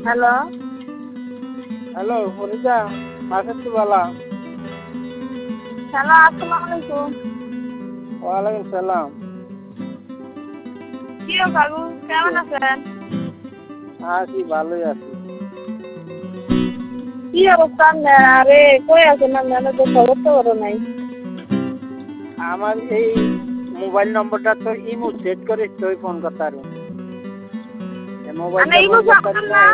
Hello hello Farida Masud বলা। Hello আসসালামু আলাইকুম। ওয়ালাইকুম সালাম। কি গো বাবু কেমন আছেন? আছি ভালোই আছি। কি অবস্থা আরে কই আছেন না তো খবর তো বড় নাই। আমার এই মোবাইল নম্বরটা তো ইমো সেট করে তুই ফোন করতে পারো। আমি ইমো মোবাইলটা না